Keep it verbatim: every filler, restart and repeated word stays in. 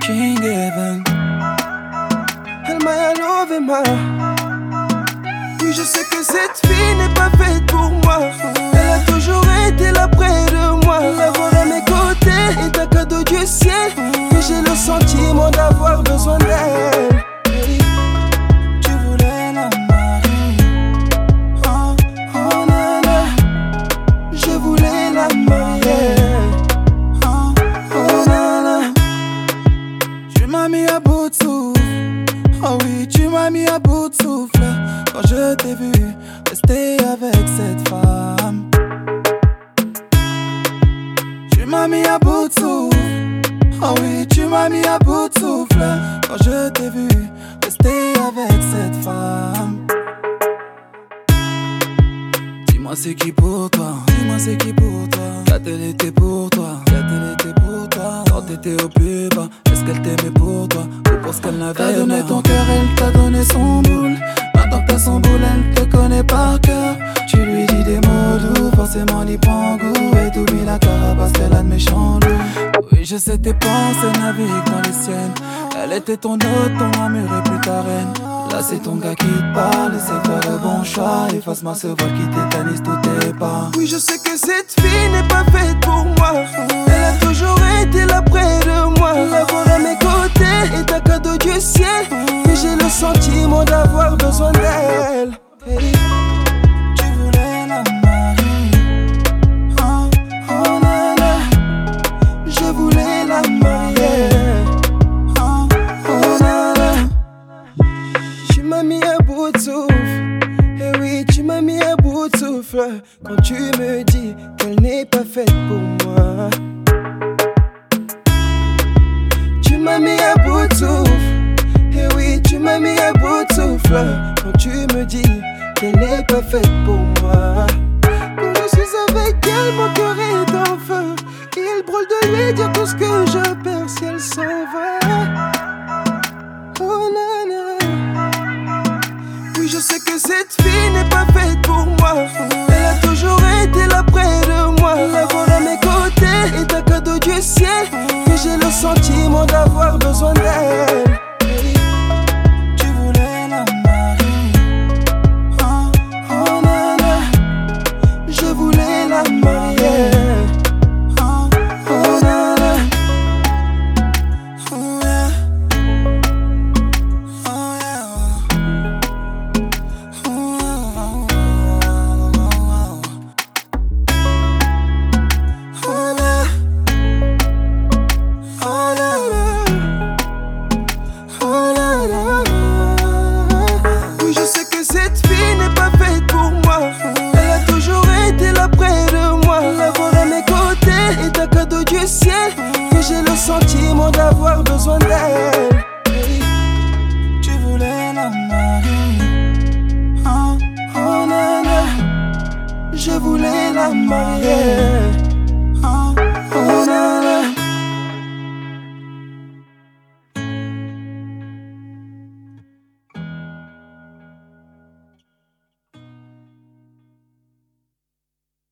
King Evan. Elle m'a lové ma. Oui, je sais que cette fille n'est pas faite pour moi. Elle a toujours été là près de moi. L'avoir à mes côtés est un cadeau du ciel. Et j'ai le sentiment d'avoir besoin d'elle. Tu voulais la marier. Oh, oh nana, je voulais la marier. Oh, Oh nana, tu m'as mis à bout de souffle. Oh oui, tu m'as mis à bout de souffle. Quand je t'ai vu rester avec cette femme, tu m'as mis à bout de souffle. Oh oui, tu m'as mis à bout de souffle. Quand je t'ai vu rester avec cette femme. Dis-moi c'est qui pour toi, dis-moi c'est qui pour toi. Qu'a-t-elle été pour toi, qu'a-t-elle été pour toi. Quand t'étais au plus bas, est-ce qu'elle t'aimait pour toi ou pour ce qu'elle n'avait pas. T'as donné ton cœur, elle t'a donné son boule. Maintenant que t'as son boule, elle te connaît par cœur. Tu lui dis des mots doux, forcément il prend goût. Et t'oublies la carapace qu'elle a de méchant loup. Oui, je sais tes pensées naviguent dans les siennes. Elle était ton hôte, ton amour et plus ta reine. Là c'est ton gars qui te parle, c'est faire le bon choix. Efface-moi ce voile qui tétanise tous tes pas. oui, je sais que cette fille n'est pas faite pour moi. Elle a toujours été là près de moi. L'avoir à mes côtés est un cadeau du ciel. Et j'ai le sentiment d'avoir besoin d'elle. Hey. Tu voulais la marier. Oh, oh nana, je voulais la marier. Oh, Oh nana, tu m'as mis à bout de souffle. Eh oui, tu m'as mis à bout de souffle. Quand tu me dis qu'elle n'est pas faite pour moi. Tu m'as mis à bout de souffle. Eh oui, tu m'as mis à bout de souffle. Quand tu me dis qu'elle n'est pas faite pour moi. Quand je suis avec elle, mon cœur est en feu. Il brûle de lui dire tout ce que je perds si elle s'en va. Oh nana, oui, je sais que cette fille n'est pas faite pour moi. Elle a toujours été là près de moi. L'avoir à mes côtés est un cadeau du ciel. Et j'ai le sentiment d'avoir besoin d'elle. tu voulais la marier. Oh, oh nana, je voulais la marier. Oh, Oh nana, oh yeah. Oh yeah. Oh yeah. oh là, oh là là, oh là là. Oui, je sais que cette fille n'est pas faite pour moi. Elle a toujours été là près de moi. L'avoir à mes côtés est un cadeau du ciel. Et j'ai le sentiment d'avoir besoin d'elle. Tu voulais la marier. Oh, Oh nana, je voulais la marier.